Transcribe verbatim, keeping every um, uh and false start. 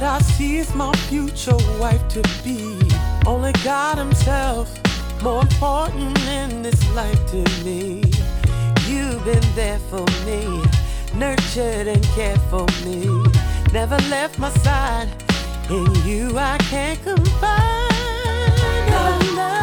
I see is my future wife to be. Only God Himself, more important in this life to me. You've been there for me, nurtured and cared for me. Never left my side. In you I can't combine. No love.